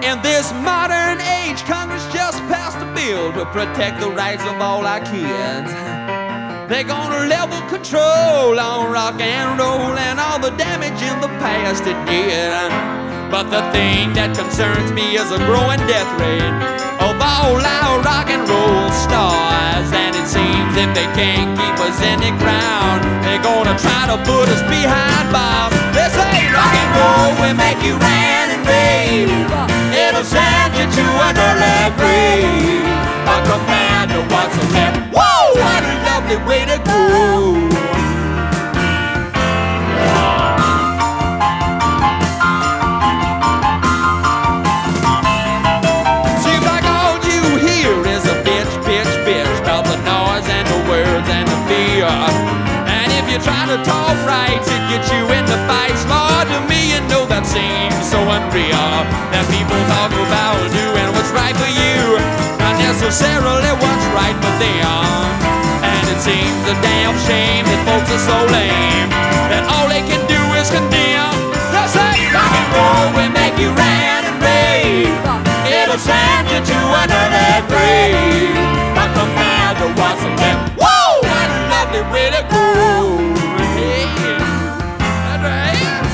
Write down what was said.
In this modern age, Congress just passed a bill to protect the rights of all our kids. They're gonna level control on rock and roll and all the damage in the past it did. But the thing that concerns me is a growing death rate of all our rock and roll stars. And it seems if they can't keep us in the ground, they're gonna try to put us behind bars. They say rock and roll will make you rant and rave. It'll send you to an early grave. But compared to what's left, whoa, what a lovely way to go. And if you try to talk right to get you into fights, Lord, to me you know that seems so unreal. That people talk about doing what's right for you, not necessarily what's right for them. And it seems a damn shame that folks are so lame that all they can do is condemn. They say rock and roll will make you rant and rave. It'll send you to another grave.